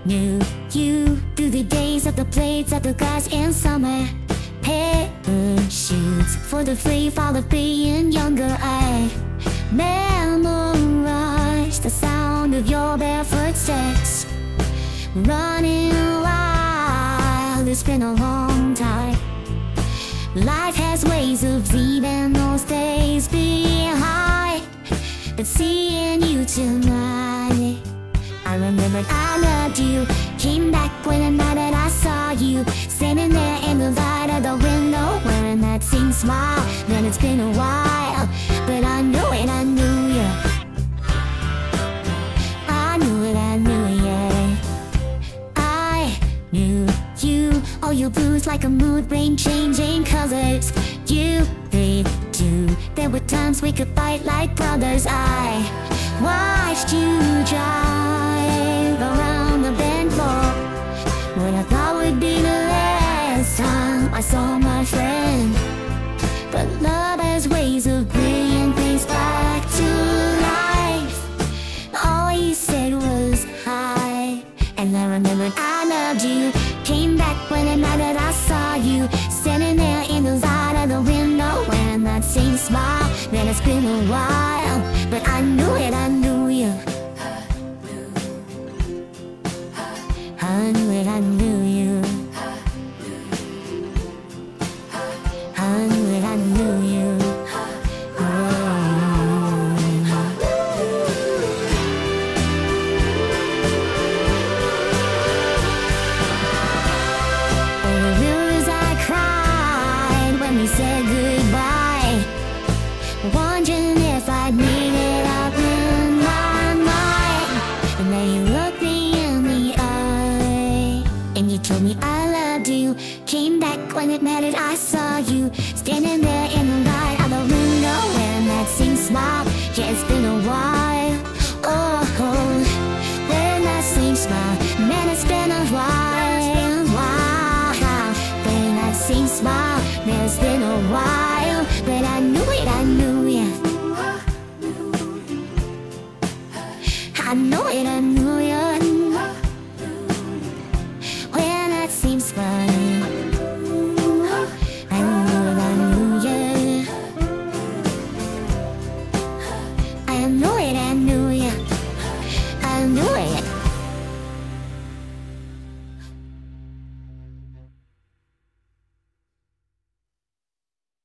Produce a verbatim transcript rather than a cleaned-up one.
knew you through the days of the blades of the grass in summer. Parachutes for the free fall of being younger. I memorized the sound of your barefoot steps, running wild. It's been a long time. Life has ways of leaving those days behind, but seeing you tonight, I remembered I loved you. Came back when the night that I saw you standing there in the light of the window, wearing that same smile. Then it's been a while, but I knew it, I knew you. I knew it, I knew it, yeah. I knew you. All your blues like a mood ring, changing colors. You did too. There were times we could fight like brothers. I watched you drive around the bend floor, what I thought would be the last time I saw my friend. But love has ways of bringing things back to life. All he said was hi, and I remembered I loved you. Came back when the night that I saw you standing there in the light of the window, wearing that same smile. Then it's been a while, but I knew it, I knew you. I knew it, I knew you. I knew it, I knew you. Oh. All the rivers I cried when we said goodbye, wondering if I'd made it up in my mind. And then you looked me in the eye, and you told me I loved you. Came back when it mattered, I saw you standing there in the light of the window, wearing that same smile. Yeah, it's been a while. Oh, wearing that same smile. Man, it's been a while. Wow, wearing that same smile. Man, it's been a while, but I knew it, I knew it. I know it.